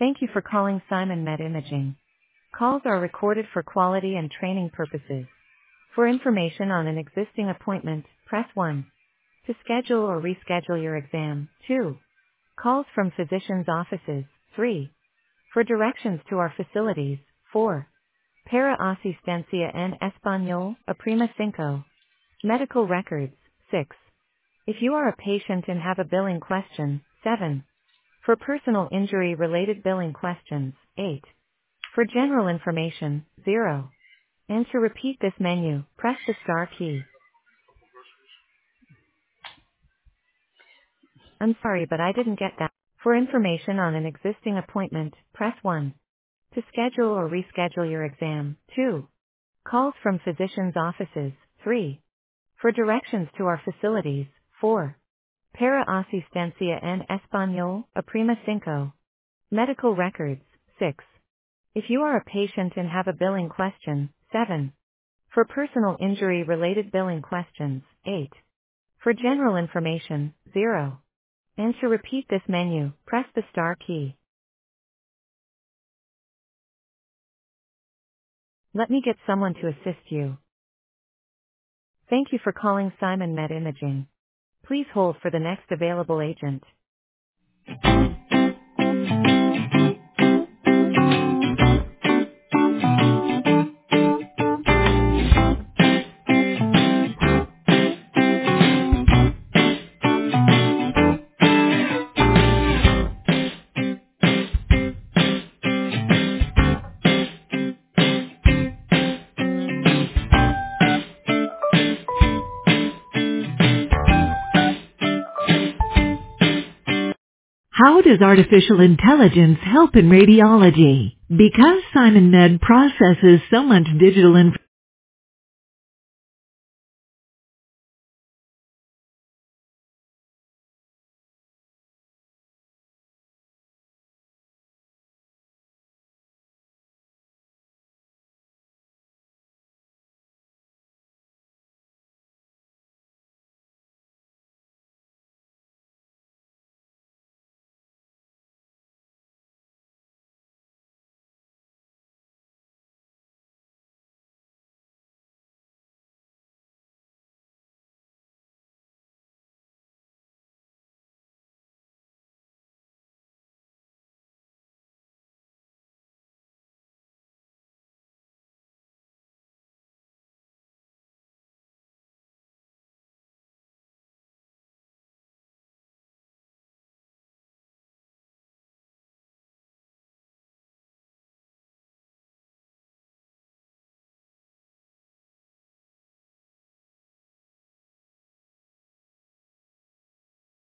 Thank you for calling Simon Med Imaging. Calls are recorded for quality and training purposes. For information on an existing appointment, press 1. To schedule or reschedule your exam, 2. Calls from physicians' offices, 3. For directions to our facilities, 4. Para asistencia en español, aprima 5. Medical records, 6. If you are a patient and have a billing question, 7. For personal injury related billing questions, 8. For general information, 0. And to repeat this menu, press the star key. I'm sorry, but I didn't get that. For information on an existing appointment, press 1. To schedule or reschedule your exam, 2. Calls from physicians' offices, 3. For directions to our facilities, 4. Para asistencia en español, aprima 5. Medical records, 6. If you are a patient and have a billing question, 7. For personal injury related billing questions, 8. For general information, 0. And to repeat this menu, press the star key. Let me get someone to assist you. Thank you for calling Simon Med Imaging. Please hold for the next available agent. How does artificial intelligence help in radiology? Because Simon Med processes so much digital information,